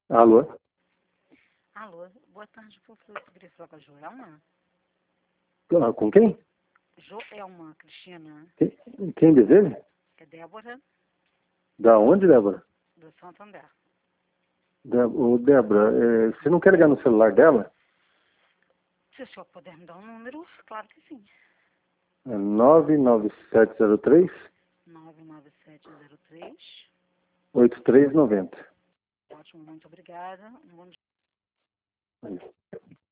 Alô? Alô, boa tarde, por favor, eu queria falar com a Joelma. Com quem? Joelma, Cristina. Quem deseja? É Débora, Da onde, Débora? do Santander. Débora, você não quer ligar no celular dela? Se o senhor puder me dar um número, claro que sim. É 99703 99703. 8390. Ótimo, muito obrigada. Um bom dia.